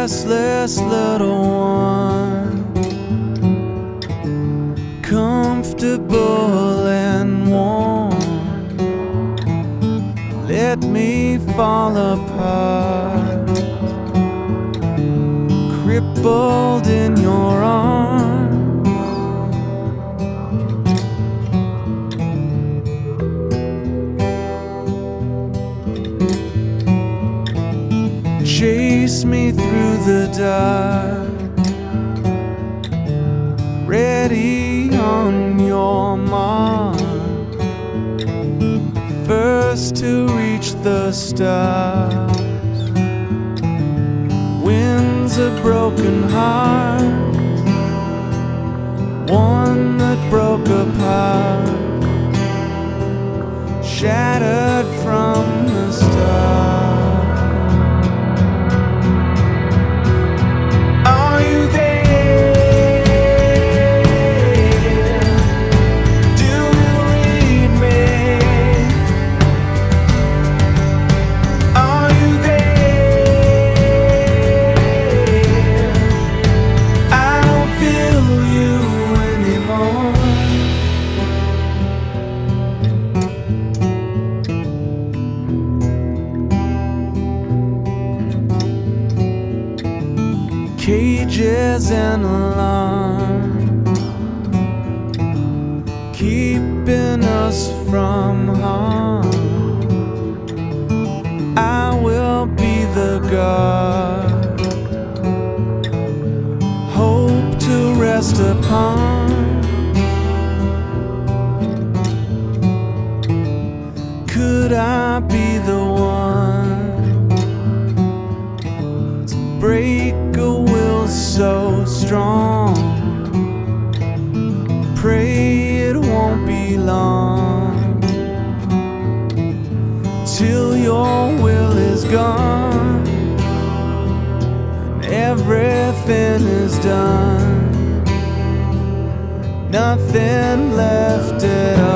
restless little one, comfortable and warm. Let me fall apart, crippled in your arms. Chase me through the dark, ready on your mark, first to reach the stars. Winds a broken heart, one that broke apart, shattered from the start. Cages and alarms, keeping us from harm. I will be the guard, hope to rest upon. Could I be the one to break a will so strong? Pray it won't be long till your will is gone and everything is done, nothing left at all.